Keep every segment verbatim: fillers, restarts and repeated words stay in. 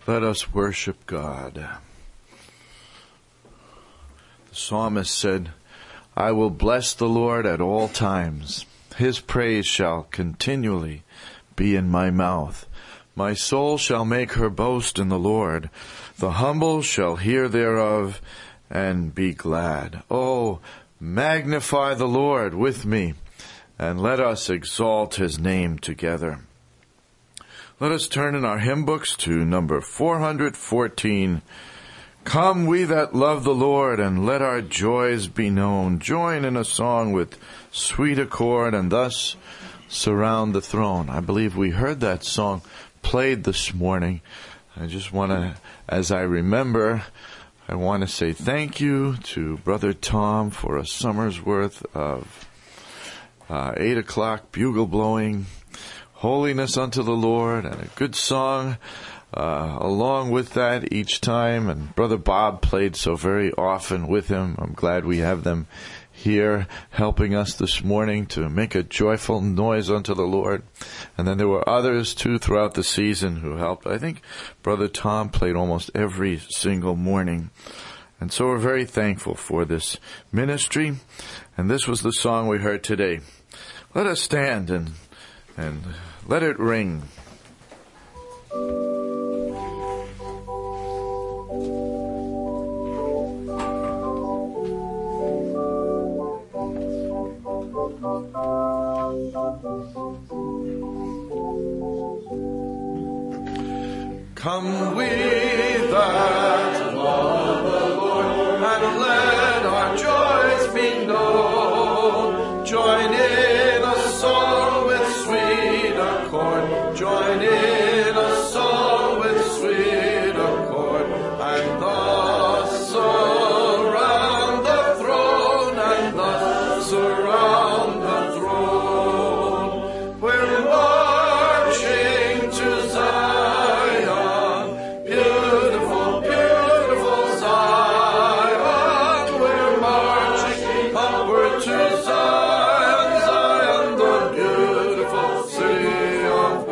Let us worship God. The psalmist said, I will bless the Lord at all times. His praise shall continually be in my mouth. My soul shall make her boast in the Lord. The humble shall hear thereof and be glad. Oh, magnify the Lord with me, and let us exalt his name together. Let us turn in our hymn books to number four hundred fourteen. Come, we that love the Lord, and let our joys be known. Join in a song with sweet accord, and thus surround the throne. I believe we heard that song played this morning. I just want to, as I remember, I want to say thank you to Brother Tom for a summer's worth of uh, eight o'clock bugle blowing, holiness unto the Lord, and a good song uh, along with that each time. And Brother Bob played so very often with him. I'm glad we have them here helping us this morning to make a joyful noise unto the Lord. And then there were others too throughout the season who helped. I think Brother Tom played almost every single morning. And so we're very thankful for this ministry. And this was the song we heard today. Let us stand and and let it ring. Come we that love the Lord, and let our joys be known. Join in a song with sweet accord. Join in a song with sweet accord. And thus surround the throne, and thus surround the throne. We're marching to Zion, beautiful, beautiful Zion. We're marching upward to Zion, Zion, the beautiful city of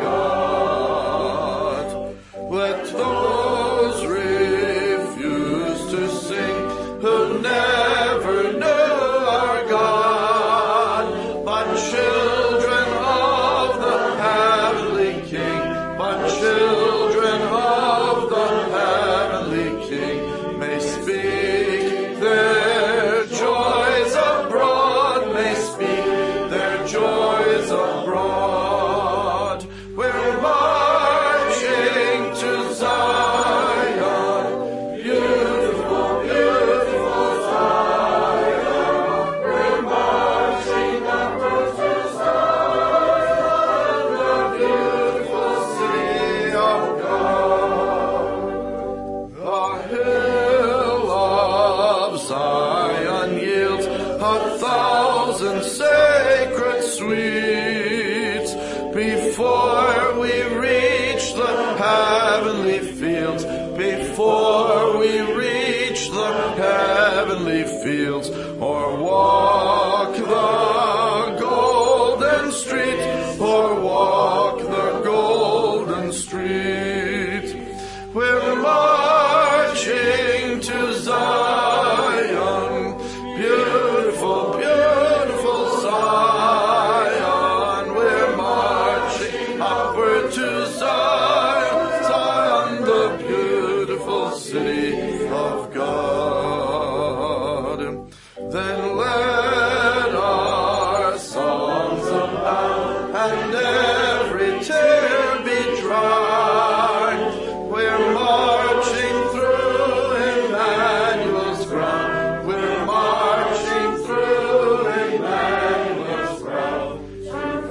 God. Let those refuse to sing who never knew our God, but children of the heavenly King, but children of the heavenly King may speak their joys abroad, may speak their joys abroad. We're marching to Zion, beautiful, beautiful Zion. We're marching upward to Zion, the beautiful city of God. The hill of Zion yields a thousand sacred sweets before we reach the heavenly fields, before we reach the heavenly fields, or walk the golden street, or walk the golden street. We're marching to Zion, beautiful, beautiful Zion. We're marching upward to Zion, Zion, the beautiful city of God. Then let our songs abound, and every tear be dry. We're marching through Emmanuel's ground. We're marching through Emmanuel's ground. To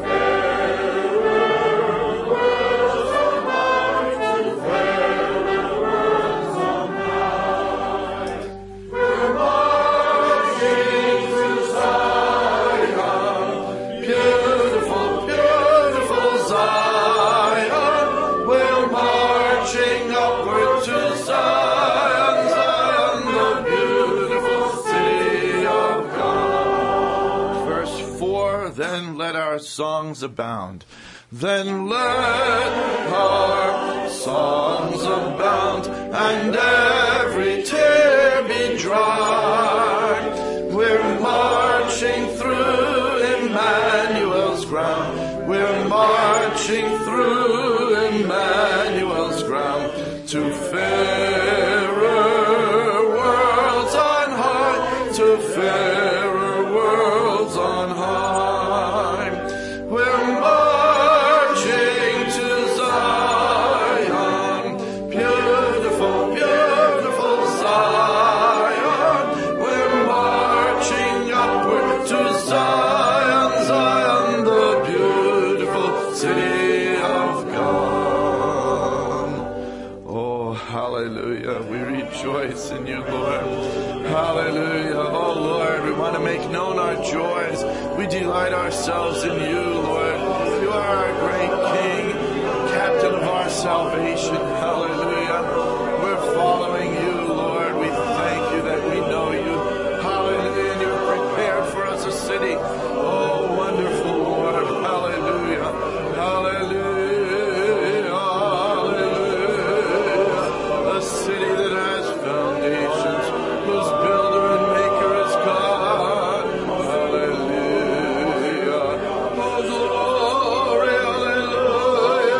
fairer worlds on high, to fairer worlds on high. We're marching to Zion, beautiful, beautiful Zion. We're marching upward to Zion, Zion, the beautiful city of God. Verse four, then let our songs abound. Then let our songs abound. and every tear be dried. We're marching through Emmanuel's ground. We're marching through Emmanuel's ground to fairer worlds on high, to fairer worlds on high. We're marching to Zion, beautiful, beautiful Zion. We're marching upward to Zion, Zion, the beautiful city of God. Oh, hallelujah. We rejoice in you, Lord. Hallelujah. Oh, Lord, we want to make known our joys. We delight ourselves in you, Lord. You are our great King, captain of our salvation. Hallelujah. We're following you, Lord. We thank you that we know you. Hallelujah. And you've prepared for us a city. Oh, wonderful, Lord. Hallelujah. Hallelujah. Hallelujah. A city that has foundations, whose builder and maker is God. Hallelujah. Oh, glory. Hallelujah.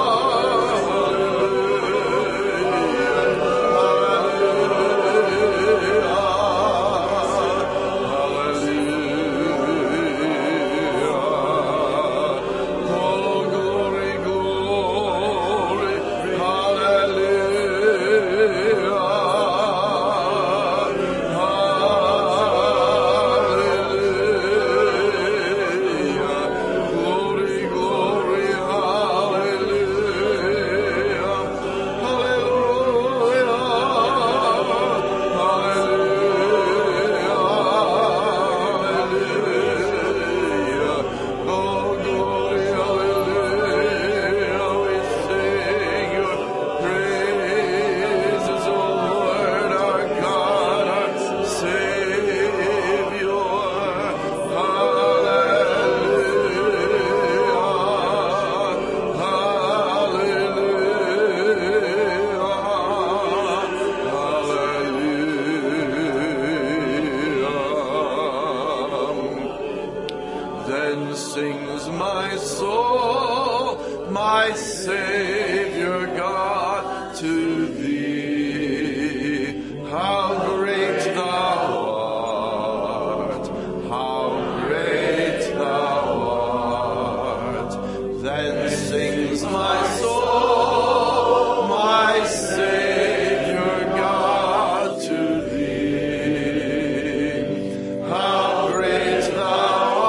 Then sings my soul, my Savior God, to thee. How great thou art, how great thou art. Then sings my soul, my Savior God, to thee. How great thou art.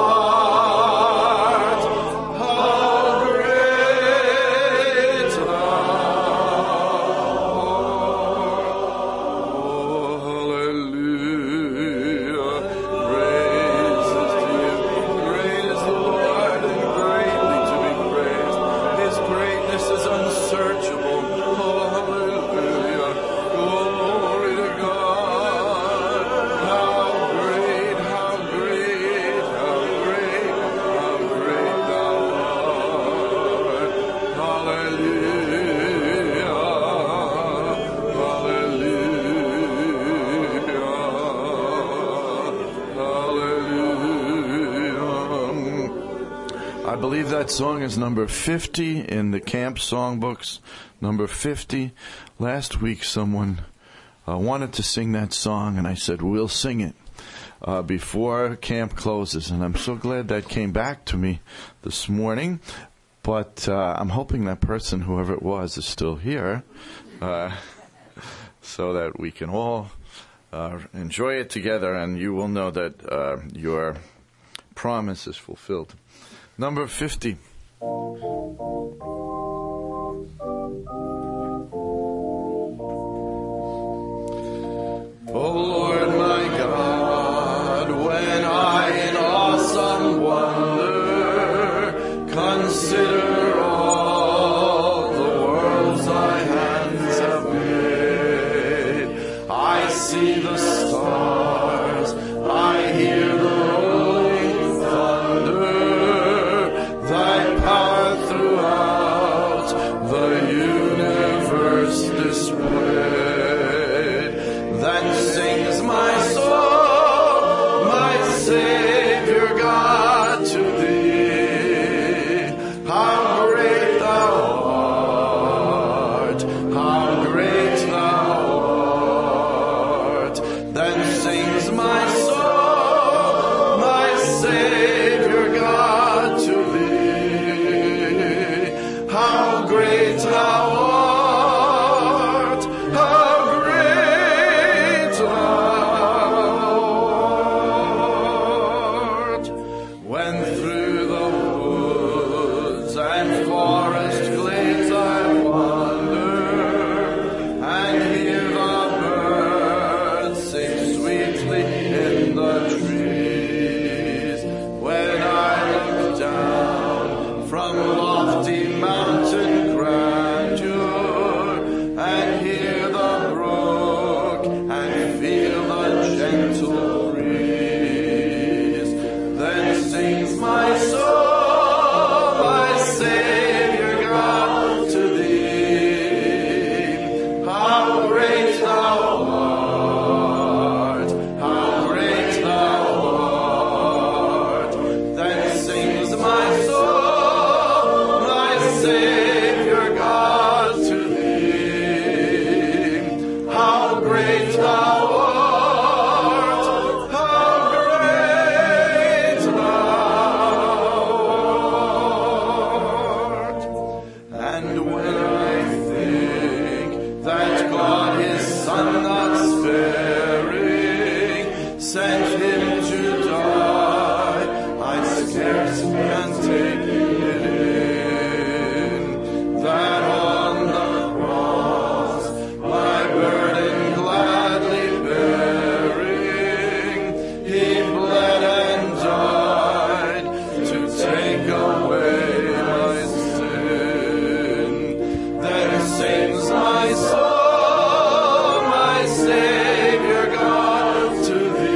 I believe that song is number fifty in the camp songbooks. Number fifty. Last week someone uh, wanted to sing that song, and I said, we'll sing it uh, before camp closes. And I'm so glad that came back to me this morning. But uh, I'm hoping that person, whoever it was, is still here uh, so that we can all uh, enjoy it together, and you will know that uh, your promise is fulfilled. Number fifty. Oh Lord my God, when I in awesome wonder consider all the worlds thy hands have made, I see the stars, I hear the rolling thunder, thy power throughout the universe. spread. Then sings my soul, my Savior God, to thee. How great thou art, how great thou art. Then sings my soul, my Savior God, to thee. How great thou art, how great thou art. When through the woods and forest glades I wander, and hear the birds sing sweetly in the trees, when I look down from lofty mountain grandeur, and hear the brook and feel the gentle breeze, then sings my soul, my Savior God, to thee. How great thou art, how great thou art. Then sings my soul, my Savior God, to thee. How great thou art, how great thou art. And when I think that God his Son not sparing sent him to die, I scarce can take it in, that on the cross my burden gladly bearing, he bled and died to take away my sin. Then sings my soul, my Savior God, to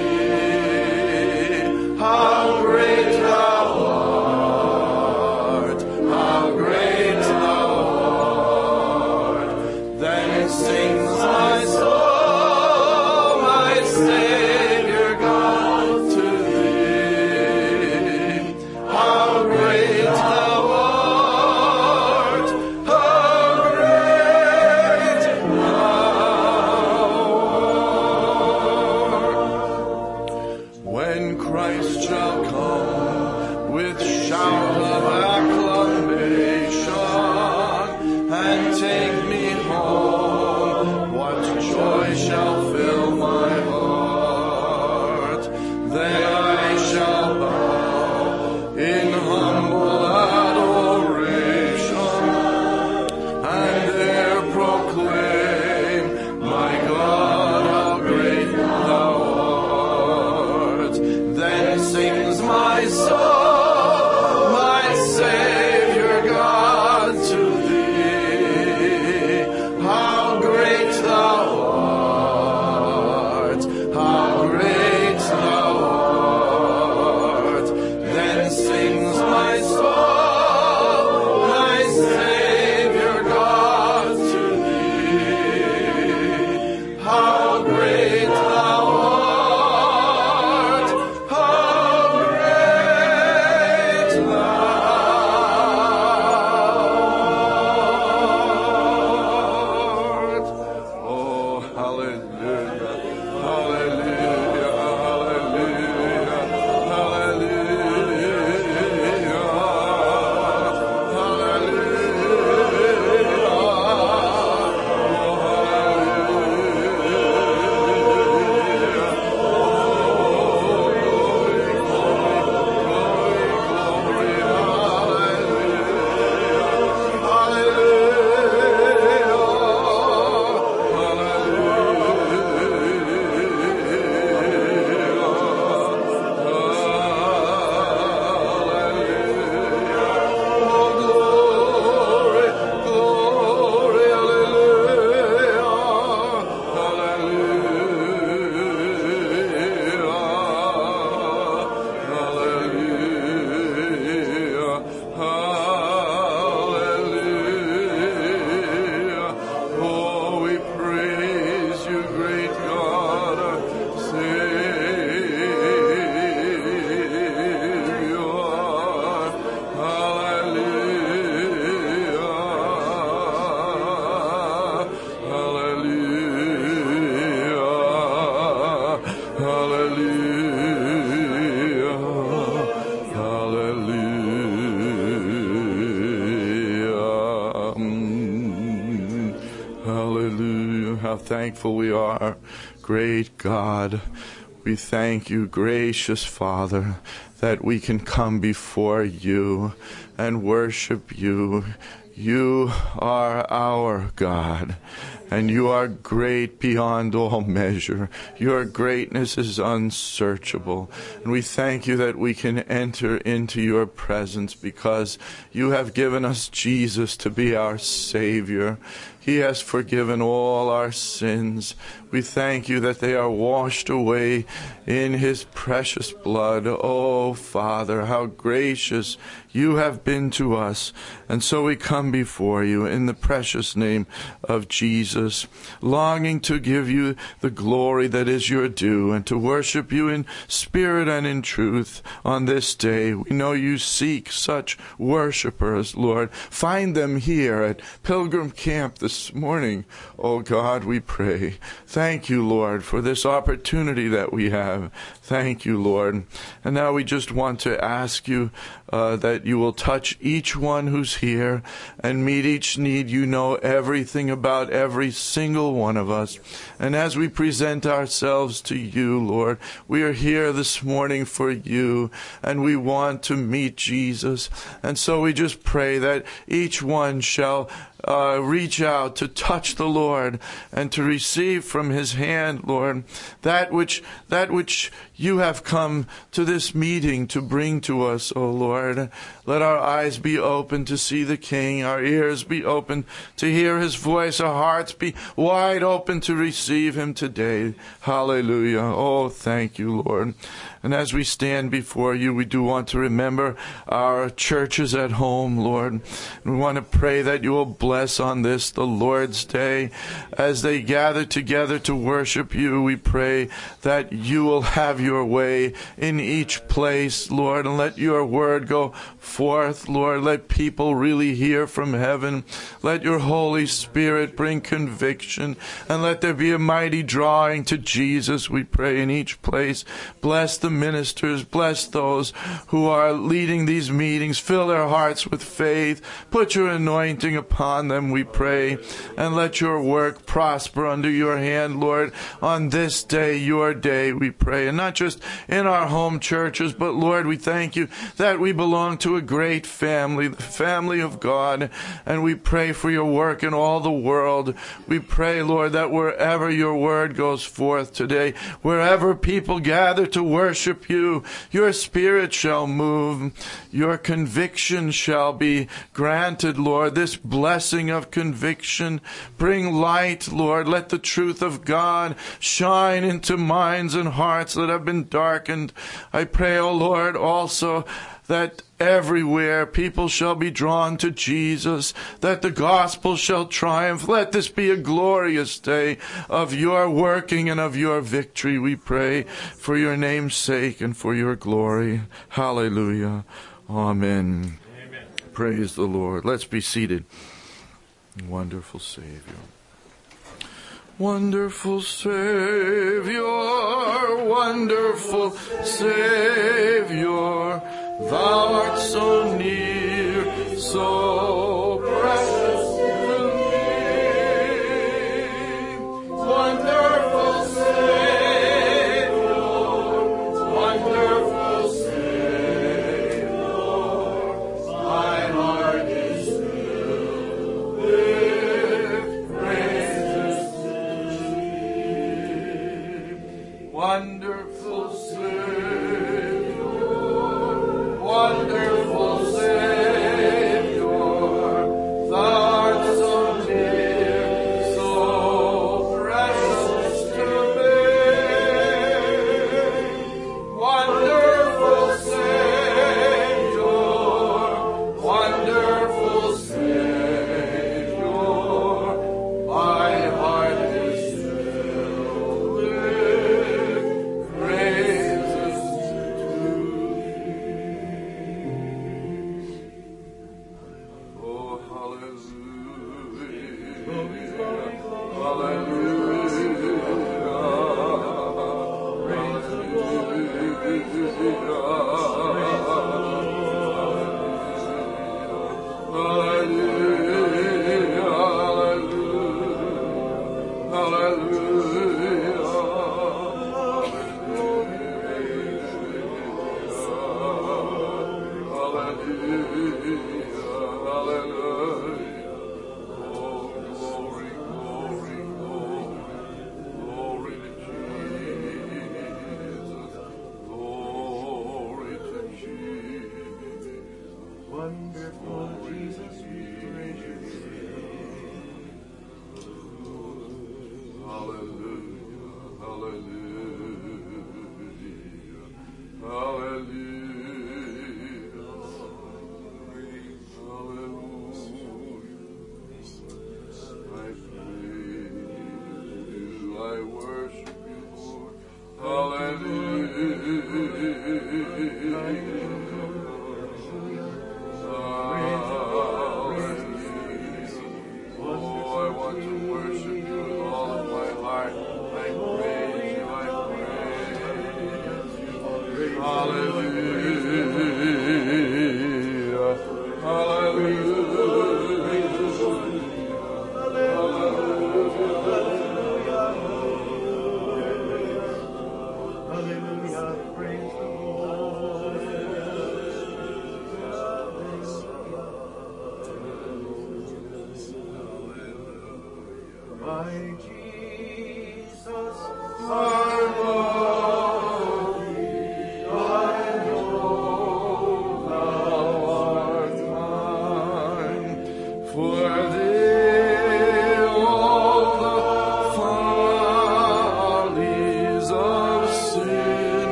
thee. How great thou art, how great thou art. Then sings my soul, my Savior God, to thee. How great thou art, how great thou art. When Christ shall come with shout of acclamation and take me home, what Hallelujah. How thankful we are. Great God, we thank you, gracious Father, that we can come before you and worship you. You are our God, and you are great beyond all measure. Your greatness is unsearchable. And we thank you that we can enter into your presence because you have given us Jesus to be our Savior. He has forgiven all our sins. We thank you that they are washed away in his precious blood. Oh, Father, how gracious you have been to us. And so we come before you in the precious name of Jesus, longing to give you the glory that is your due and to worship you in spirit and in truth on this day. We know you seek such worshipers, Lord. Find them here at Pilgrim Camp this morning. Oh God, we pray. Thank you, Lord, for this opportunity that we have. Thank you, Lord. And now we just want to ask you uh, that you will touch each one who's here and meet each need. You know everything about every single one of us. And as we present ourselves to you, Lord, we are here this morning for you, and we want to meet Jesus. And so we just pray that each one shall Uh, reach out to touch the Lord and to receive from his hand, Lord, that which that which you have come to this meeting to bring to us, O Lord. Let our eyes be open to see the King, our ears be open to hear his voice, our hearts be wide open to receive him today. Hallelujah. Oh, thank you, Lord. And as we stand before you, we do want to remember our churches at home, Lord. And we want to pray that you will bless on this, the Lord's Day. As they gather together to worship you, we pray that you will have your way in each place, Lord, and let your word go forth, Lord. Let people really hear from heaven. Let your Holy Spirit bring conviction, and let there be a mighty drawing to Jesus, we pray, in each place. Bless the ministers, bless those who are leading these meetings. Fill their hearts with faith. Put your anointing upon them, we pray, and let your work prosper under your hand, Lord, on this day, your day, we pray. And not just in our home churches, but Lord, we thank you that we belong to a great family, the family of God, and we pray for your work in all the world. We pray, Lord, that wherever your word goes forth today, wherever people gather to worship you, your spirit shall move, your conviction shall be granted, Lord. This blessing of conviction, bring light, Lord. Let the truth of God shine into minds and hearts that have been darkened. I pray, O Lord, also that everywhere people shall be drawn to Jesus, that the gospel shall triumph. Let this be a glorious day of your working and of your victory, we pray, for your name's sake and for your glory. Hallelujah. Amen. Amen. Praise the Lord. Let's be seated. Wonderful Savior. Wonderful Savior, wonderful Savior, thou art so near, so precious to me. Wonderful Savior, wonderful Savior, my heart is filled with praises to thee. Wonderful Savior, wonderful Savior,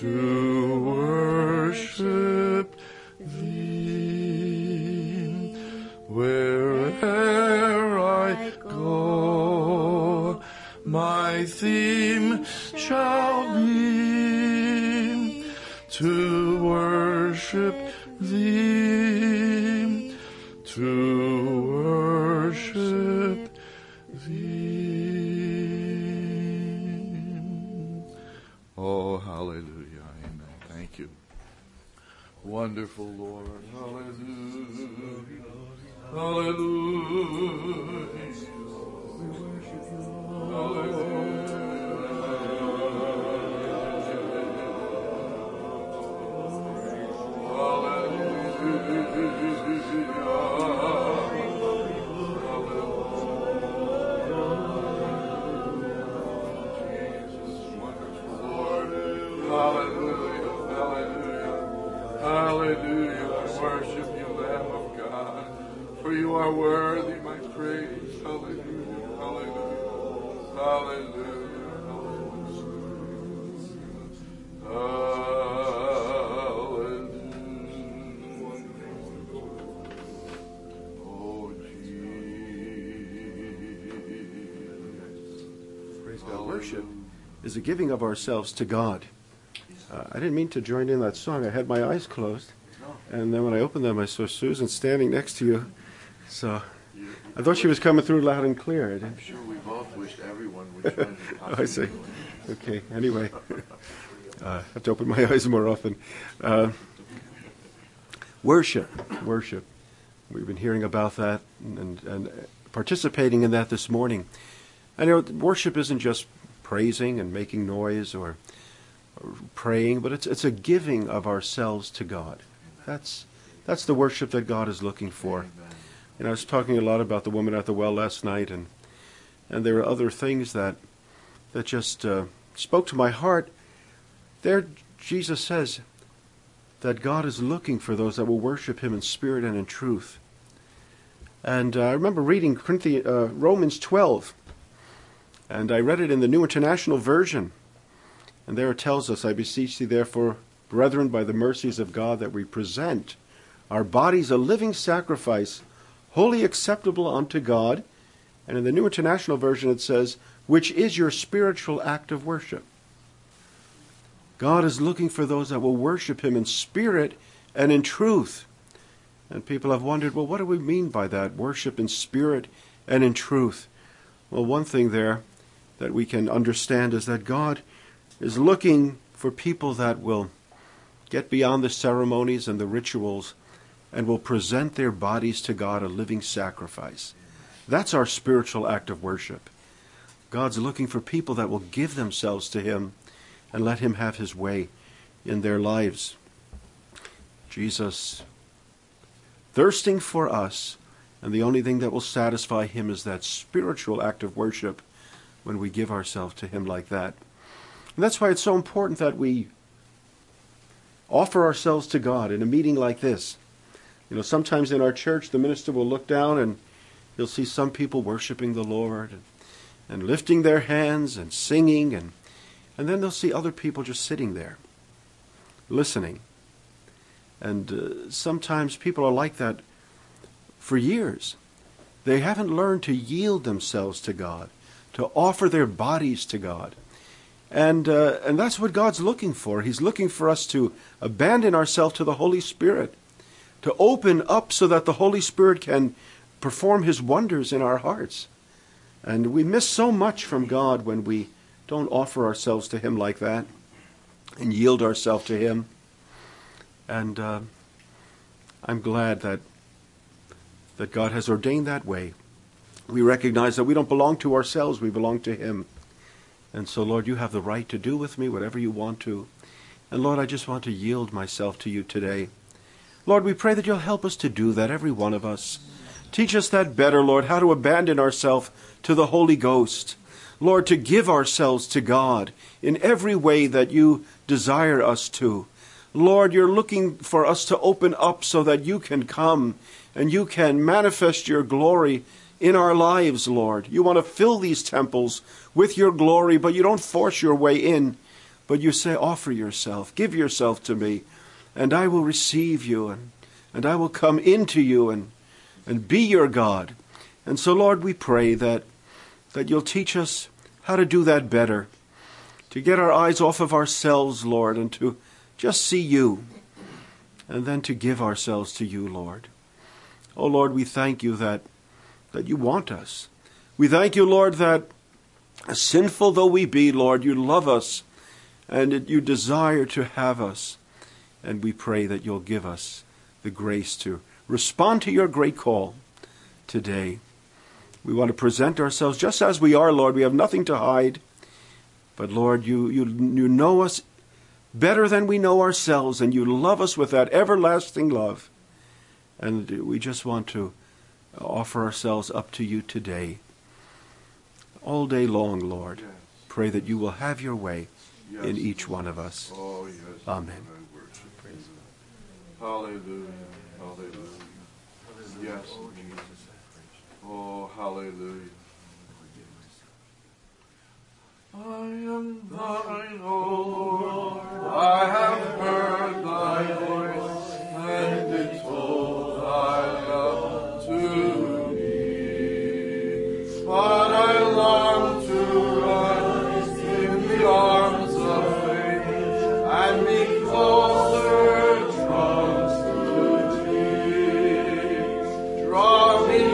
to worship thee. Where'er I go, my theme shall be to worship thee, to worship thee. Oh, hallelujah. Amen. Thank you. Wonderful Lord. Hallelujah. Hallelujah. We worship you, Lord. Hallelujah. I worship you, Lamb of God. For you are worthy my praise. Hallelujah. Hallelujah. Hallelujah. Hallelujah. Oh, Jesus. Praise God. Worship is a giving of ourselves to God. Uh, I didn't mean to join in that song. I had my eyes closed. And then when I opened them, I saw Susan standing next to you. So I thought she was coming through loud and clear. I I'm sure we both wished everyone would join. Oh, I see. Okay, anyway. Uh, I have to open my eyes more often. Uh, worship. Worship. We've been hearing about that and, and participating in that this morning. I know worship isn't just praising and making noise or, or praying, but it's it's a giving of ourselves to God. That's that's the worship that God is looking for. Amen. And I was talking a lot about the woman at the well last night, and and there were other things that that just uh, spoke to my heart. There, Jesus says that God is looking for those that will worship Him in spirit and in truth. And uh, I remember reading Corinthians, uh, Romans twelve, and I read it in the New International Version. And there it tells us, I beseech thee therefore, brethren, by the mercies of God, that we present our bodies a living sacrifice, wholly acceptable unto God. And in the New International Version it says, which is your spiritual act of worship. God is looking for those that will worship Him in spirit and in truth. And people have wondered, well, what do we mean by that? Worship in spirit and in truth. Well, one thing there that we can understand is that God is looking for people that will get beyond the ceremonies and the rituals and will present their bodies to God a living sacrifice. That's our spiritual act of worship. God's looking for people that will give themselves to Him and let Him have His way in their lives. Jesus, thirsting for us, and the only thing that will satisfy Him is that spiritual act of worship when we give ourselves to Him like that. And that's why it's so important that we offer ourselves to God in a meeting like this. You know, sometimes in our church, the minister will look down and you'll see some people worshiping the Lord and, and lifting their hands and singing, and, and then they'll see other people just sitting there, listening. And uh, sometimes people are like that for years. They haven't learned to yield themselves to God, to offer their bodies to God. And uh, and that's what God's looking for. He's looking for us to abandon ourselves to the Holy Spirit, to open up so that the Holy Spirit can perform His wonders in our hearts. And we miss so much from God when we don't offer ourselves to Him like that and yield ourselves to Him. And uh, I'm glad that that God has ordained that way. We recognize that we don't belong to ourselves, we belong to Him. And so, Lord, you have the right to do with me whatever you want to. And Lord, I just want to yield myself to you today. Lord, we pray that you'll help us to do that, every one of us. Teach us that better, Lord, how to abandon ourselves to the Holy Ghost. Lord, to give ourselves to God in every way that you desire us to. Lord, you're looking for us to open up so that you can come and you can manifest your glory in our lives, Lord. You want to fill these temples with your glory, but you don't force your way in. but you say, offer yourself, give yourself to me, and I will receive you, and, and I will come into you and, and be your God. And so, Lord, we pray that, that you'll teach us how to do that better, to get our eyes off of ourselves, Lord, and to just see you, and then to give ourselves to you, Lord. Oh, Lord, we thank you that, that you want us. We thank you, Lord, that sinful though we be, Lord, you love us, and that you desire to have us. And we pray that you'll give us the grace to respond to your great call today. We want to present ourselves just as we are, Lord. We have nothing to hide. But, Lord, you, you, you know us better than we know ourselves, and you love us with that everlasting love. And we just want to offer ourselves up to you today. All day long, Lord. Yes. Pray that you will have your way yes. in each one of us. Oh, yes. Amen. Hallelujah. Hallelujah. Yes. Oh, hallelujah. I am thine, O Lord. I have heard thy voice, and it told thy love to me. But I long to run in the arms of faith and be closer drawn to thee. Draw me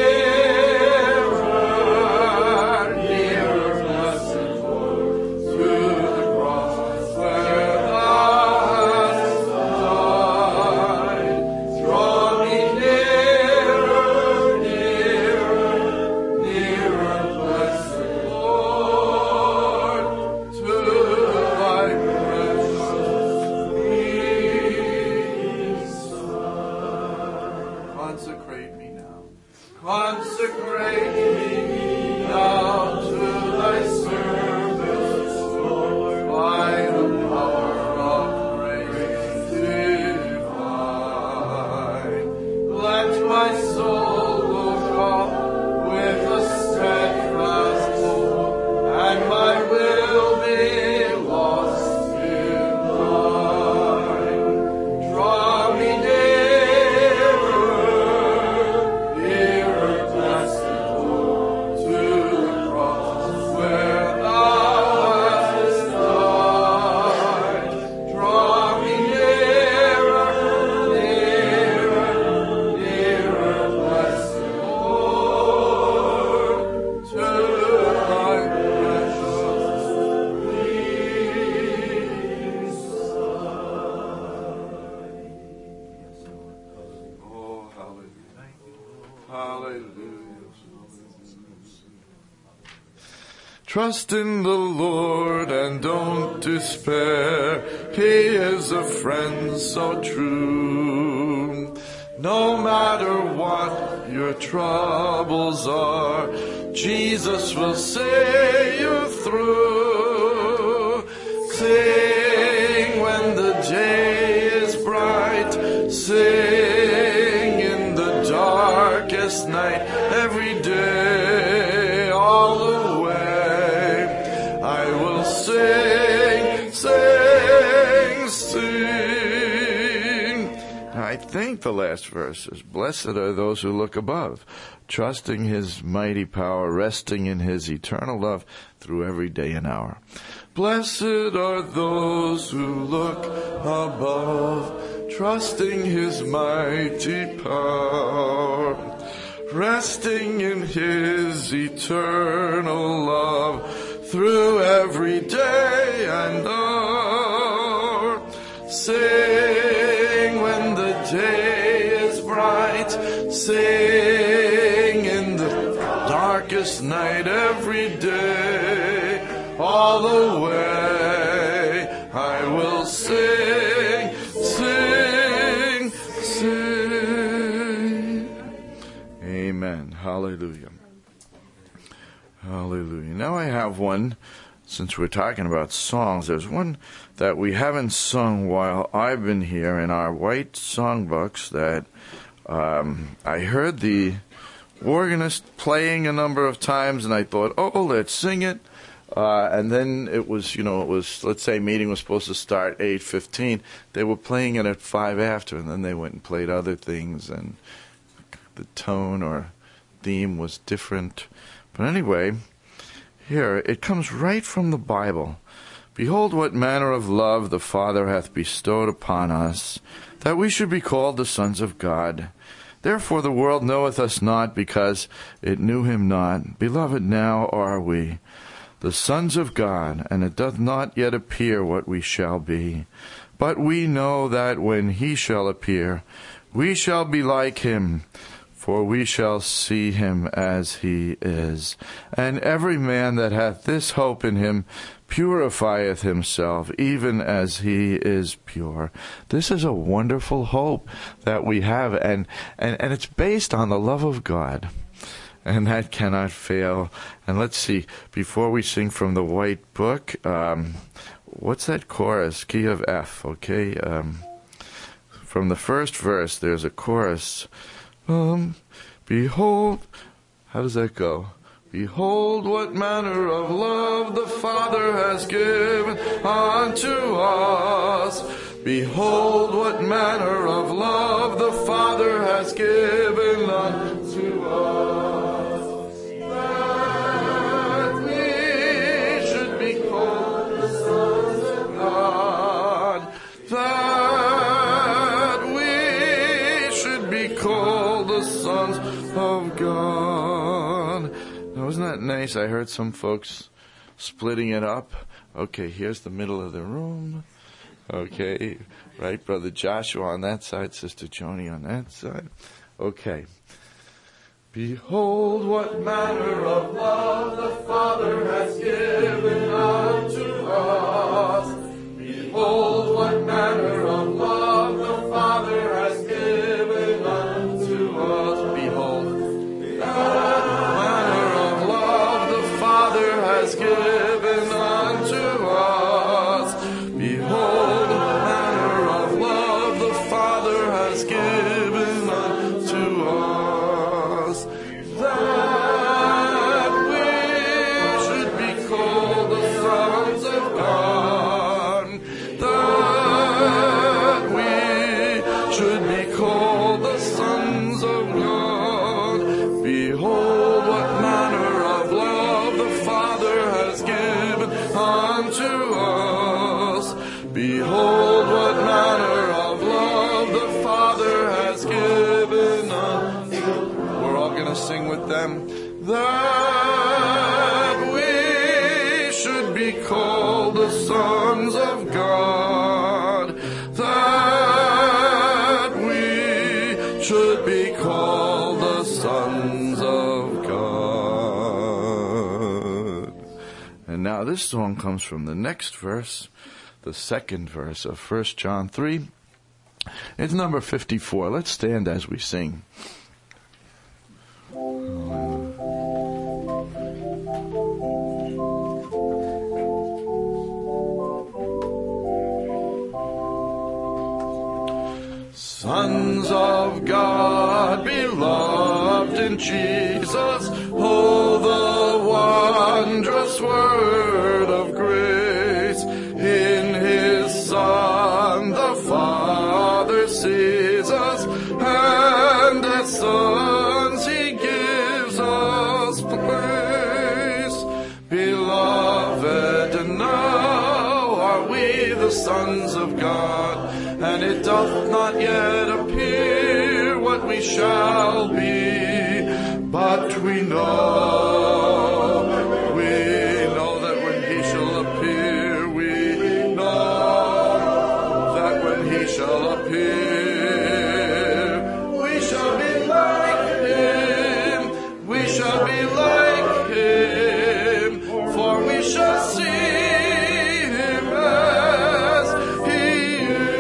Trust in the Lord and don't despair. He is a friend so true. No matter what your troubles are, Jesus will see you through. Sing when the day is bright. Sing in the darkest night. Every day, all the way. I will sing, sing, sing. I think the last verse is, blessed are those who look above, trusting his mighty power, resting in his eternal love through every day and hour. Blessed are those who look above, trusting his mighty power, resting in his eternal love through every day and hour. Sing when the day is bright, sing in the darkest night. Every day, all the way, I will sing, sing, sing. Amen. Hallelujah. Hallelujah. Now I have one, since we're talking about songs, there's one that we haven't sung while I've been here in our white songbooks that um, I heard the organist playing a number of times, and I thought, oh, let's sing it. Uh, and then it was, you know, it was, let's say meeting was supposed to start eight fifteen. They were playing it at five after, and then they went and played other things, and the tone or theme was different. But anyway, here, it comes right from the Bible. Behold, what manner of love the Father hath bestowed upon us, that we should be called the sons of God. Therefore the world knoweth us not, because it knew him not. Beloved, now are we the sons of God, and it doth not yet appear what we shall be. But we know that when he shall appear, we shall be like him, for we shall see him as he is. And every man that hath this hope in him purifieth himself, even as he is pure. This is a wonderful hope that we have, and, and, and it's based on the love of God. And that cannot fail. And let's see, before we sing from the White Book, um, what's that chorus? Key of F, okay? Um, from the first verse, there's a chorus. Um, behold, how does that go? Behold, what manner of love the Father has given unto us. Behold, what manner of love the Father has given unto us. Of God. Now, isn't that nice? I heard some folks splitting it up. Okay, here's the middle of the room. Okay, right, Brother Joshua on that side, Sister Joni on that side. Okay. Behold, what manner of love the Father has given unto us. Behold, what manner of love the Father has given unto us. Behold, what manner of love the Father has given unto us. Behold, what manner of love the Father has given unto us, that we should be called the sons of God, that we should be called the sons of God. Behold, what manner of love the Father has given unto us. Behold, what manner of love the Father has given unto. We're all going to sing with them. That we should be called the sons of God. That we should be called the sons of God. And now this song comes from the next verse, the second verse of First John three. It's number fifty-four. Let's stand as we sing. Sons of God, beloved in Jesus, oh, the wondrous word of grace. In his Son, the Father sees us, and as sons he gives us place. Beloved, now are we the sons of God, and it doth not yet appear what we shall be, but we know, we know that when he shall appear, we know that when he shall appear, we shall be like him, we shall be like him, for we shall see him as he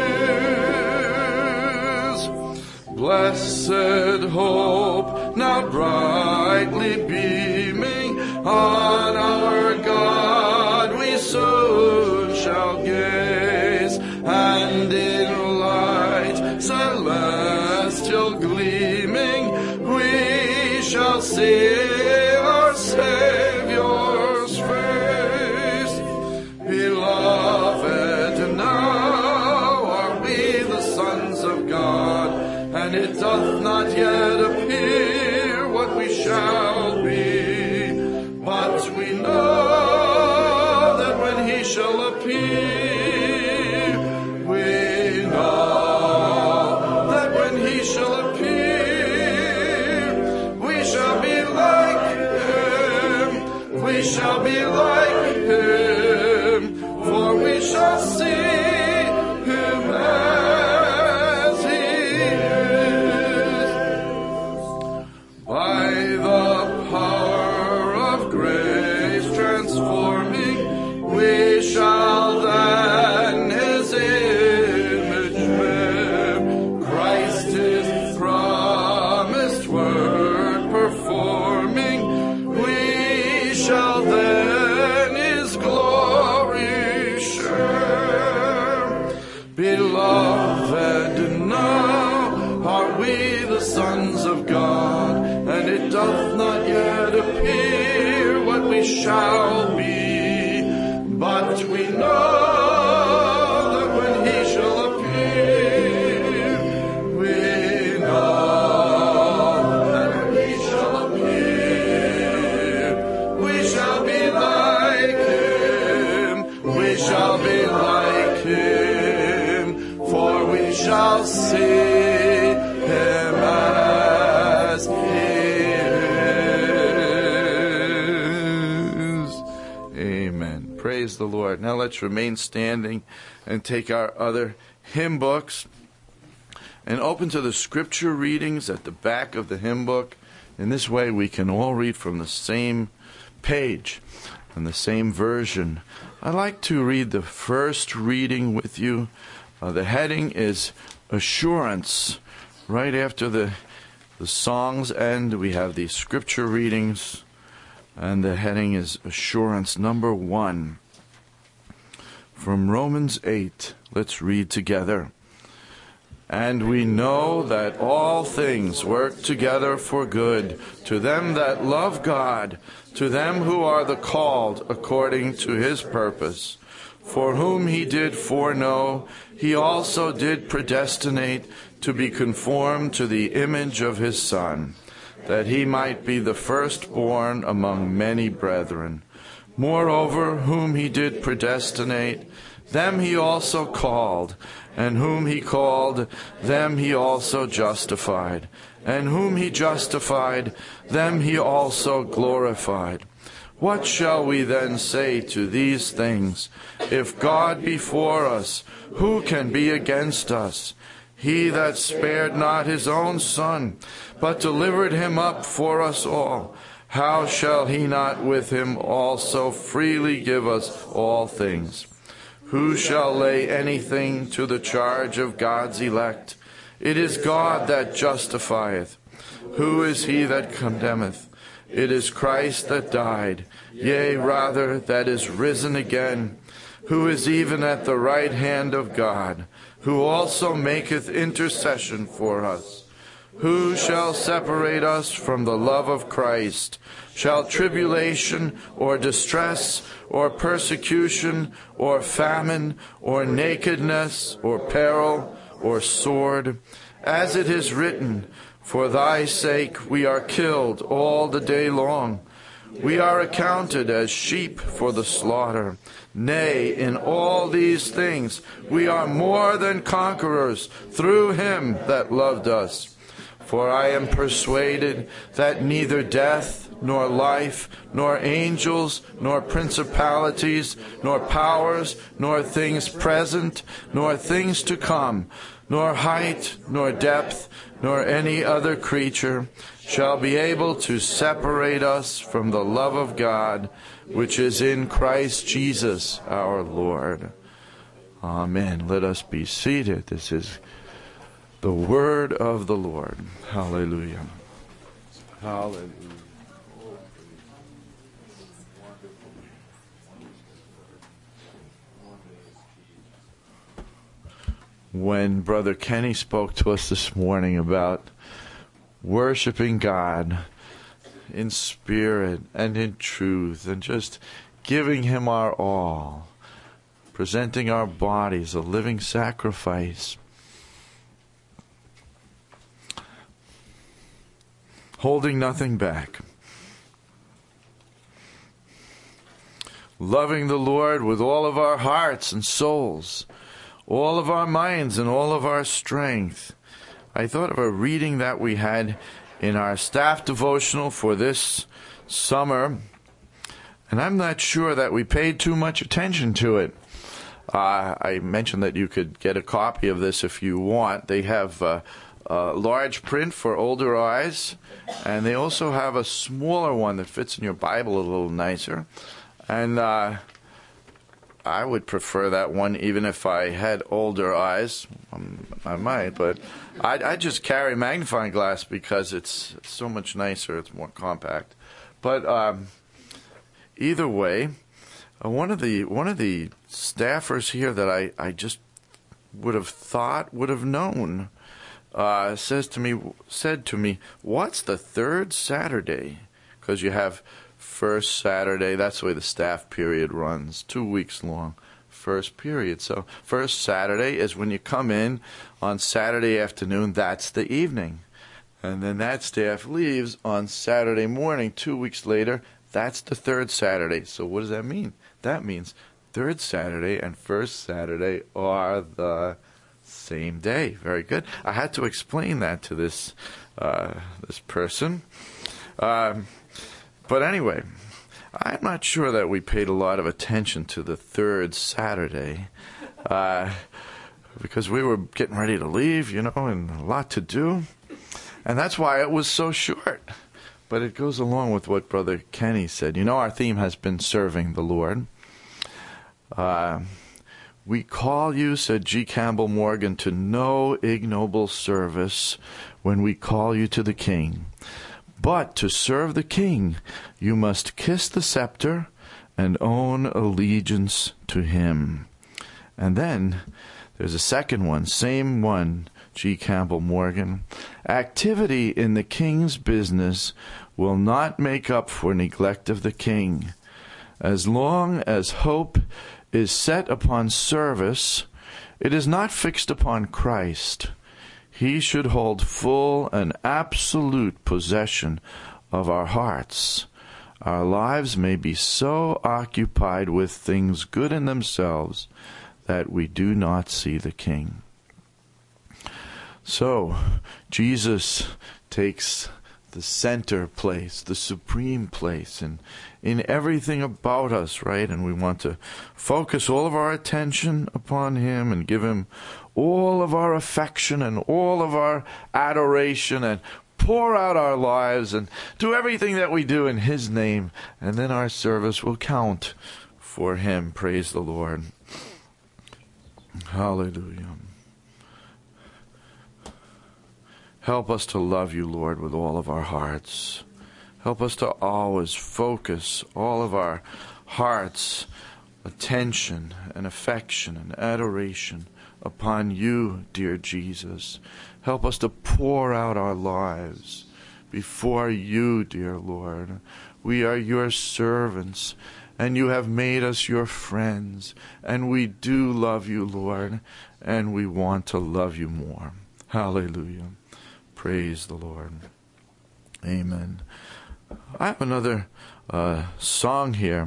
is. Blessed hope, now brightly beaming on our God, we soon shall gaze, and in light celestial gleaming, we shall see our Savior's face. and it doth not yet appear what we shall be. But we know that when he shall appear, we know that when he shall appear, we shall be like him, we shall be like him, for we shall see him as he is. By the power of grace transforming, we shall then his image bear. Christ his promised word performing, we shall then his glory share. Beloved, now are we the sons of God, and it doth not yet appear what we shall be. But we know that when he shall appear, we know that when he shall appear, we shall be like him, we shall be like him, for we shall see him as he is. Amen. Praise the Lord. Now let's remain standing and take our other hymn books and open to the scripture readings at the back of the hymn book. In this way we can all read from the same page and the same version. I'd like to read the first reading with you. Uh, the heading is Assurance. Right after the, the songs end, we have the scripture readings, and the heading is Assurance number one. From Romans eight, let's read together. And we know that all things work together for good to them that love God, to them who are the called according to his purpose. For whom he did foreknow, he also did predestinate to be conformed to the image of his Son, that he might be the firstborn among many brethren. Moreover, whom he did predestinate, them he also called, and whom he called, them he also justified, and whom he justified, them he also glorified. What shall we then say to these things? If God be for us, who can be against us? He that spared not his own Son, but delivered him up for us all, how shall he not with him also freely give us all things? Who shall lay anything to the charge of God's elect? It is God that justifieth. Who is he that condemneth? It is Christ that died, yea, rather, that is risen again, who is even at the right hand of God, who also maketh intercession for us. Who shall separate us from the love of Christ? Shall tribulation, or distress, or persecution, or famine, or nakedness, or peril, or sword? As it is written, for thy sake we are killed all the day long. We are accounted as sheep for the slaughter. Nay, in all these things we are more than conquerors through him that loved us. For I am persuaded that neither death, nor life, nor angels, nor principalities, nor powers, nor things present, nor things to come, nor height, nor depth, nor any other creature shall be able to separate us from the love of God, which is in Christ Jesus our Lord. Amen. Let us be seated. This is the word of the Lord. Hallelujah. Hallelujah. When Brother Kenny spoke to us this morning about worshiping God in spirit and in truth and just giving him our all, presenting our bodies a living sacrifice, holding nothing back. Loving the Lord with all of our hearts and souls, all of our minds and all of our strength. I thought of a reading that we had in our staff devotional for this summer, and I'm not sure that we paid too much attention to it. Uh, I mentioned that you could get a copy of this if you want. They have uh, a large print for older eyes, and they also have a smaller one that fits in your Bible a little nicer. And uh, I would prefer that one even if I had older eyes. Um, I might, but I I just carry a magnifying glass because it's so much nicer. It's more compact. But um, either way, uh, one of the one of the staffers here that I, I just would have thought would have known uh, says to me said to me, "What's the third Saturday?" Because you have first Saturday, that's the way the staff period runs, two weeks long, first period. So first Saturday is when you come in on Saturday afternoon, that's the evening. And then that staff leaves on Saturday morning, two weeks later, that's the third Saturday. So what does that mean? That means third Saturday and first Saturday are the same day. Very good. I had to explain that to this, uh, this person. Um, But anyway, I'm not sure that we paid a lot of attention to the third Saturday uh, because we were getting ready to leave, you know, and a lot to do. And that's why it was so short. But it goes along with what Brother Kenny said. You know, our theme has been serving the Lord. Uh, we call you, said G. Campbell Morgan, to no ignoble service when we call you to the King. But to serve the King, you must kiss the scepter and own allegiance to him. And then there's a second one, same one, G. Campbell Morgan. Activity in the King's business will not make up for neglect of the King. As long as hope is set upon service, it is not fixed upon Christ. He should hold full and absolute possession of our hearts. Our lives may be so occupied with things good in themselves that we do not see the King. So, Jesus takes the center place, the supreme place in, in everything about us, right? And we want to focus all of our attention upon him and give him all of our affection and all of our adoration and pour out our lives and do everything that we do in his name. And then our service will count for him. Praise the Lord. Hallelujah. Help us to love you, Lord, with all of our hearts. Help us to always focus all of our hearts, attention and affection and adoration upon you, dear Jesus. Help us to pour out our lives before you, dear Lord. We are your servants, and you have made us your friends, and we do love you, Lord, and we want to love you more. Hallelujah. Praise the Lord. Amen. I have another uh, song here,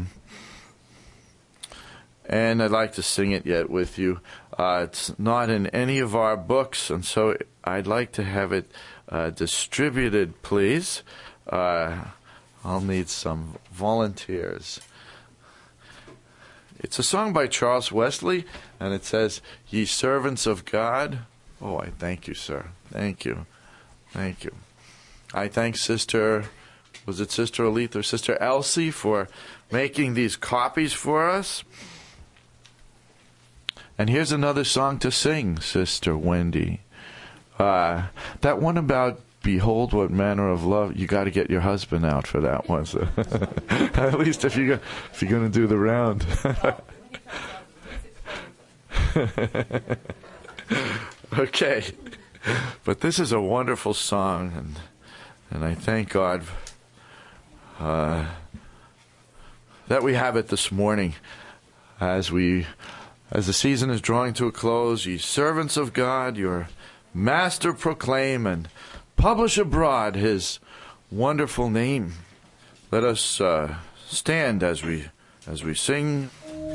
and I'd like to sing it yet with you. Uh, it's not in any of our books, and so I'd like to have it uh, distributed, please. Uh, I'll need some volunteers. It's a song by Charles Wesley, and it says, "Ye servants of God." Oh, I thank you, sir. Thank you. Thank you. I thank Sister, was it Sister Alith or Sister Elsie for making these copies for us. And here's another song to sing, Sister Wendy. Uh, that one about "Behold what manner of love," you got to get your husband out for that one. So at least if you if you're going to do the round. Okay, but this is a wonderful song, and and I thank God uh, that we have it this morning as we. As the season is drawing to a close, ye servants of God, your Master proclaim and publish abroad his wonderful name. Let us uh, stand as we as we sing.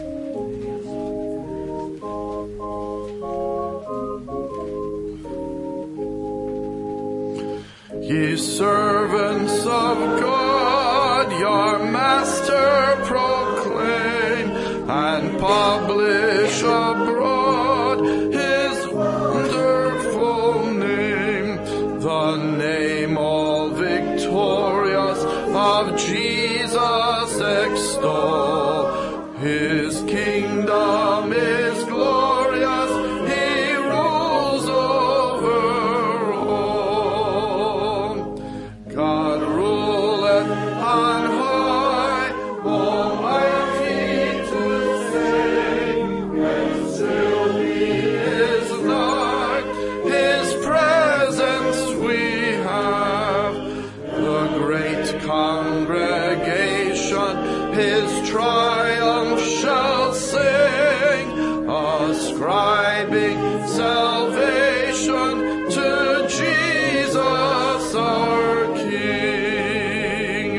Ye servants of God, your Master proclaim and publish abroad his wonderful name, the name all victorious of Jesus extol. His kingdom is glorious, he rules over all. God ruleth on high, almighty to save, and still he is nigh. His presence we have, the great congregation, his triumph shall sing, ascribing salvation to Jesus our King.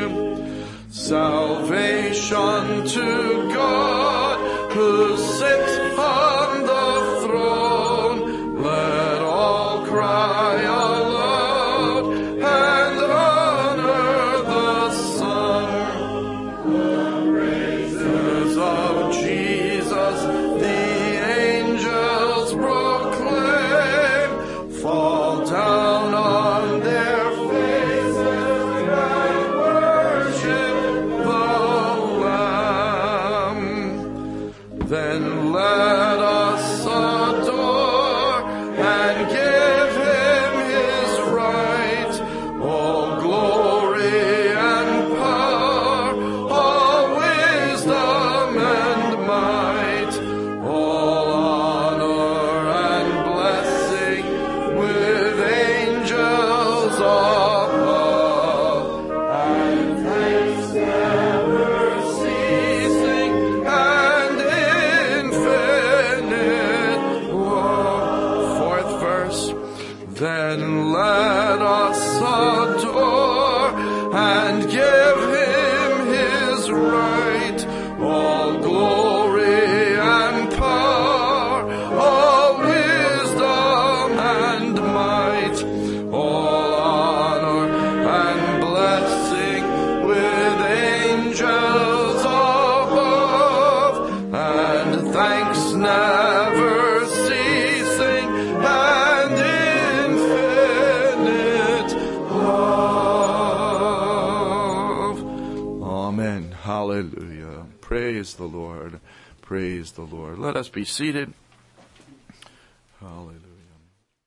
Salvation to God who sits on the throne. Let all cry aloud and honor the Son. Of Jesus, the angels proclaim, fall down on their faces and worship the Lamb. Then let us adore and give him his right, all glory and power, all wisdom and might, all honor and blessing with angels above, and thanks never ceasing and infinite love. Fourth verse. Then let us adore and give him his right, all glory and power, all wisdom and might, all honor and blessing with angels above, and thanks never ceasing and infinite love. Amen. Hallelujah. Praise the Lord. Praise the Lord. Let us be seated. Hallelujah.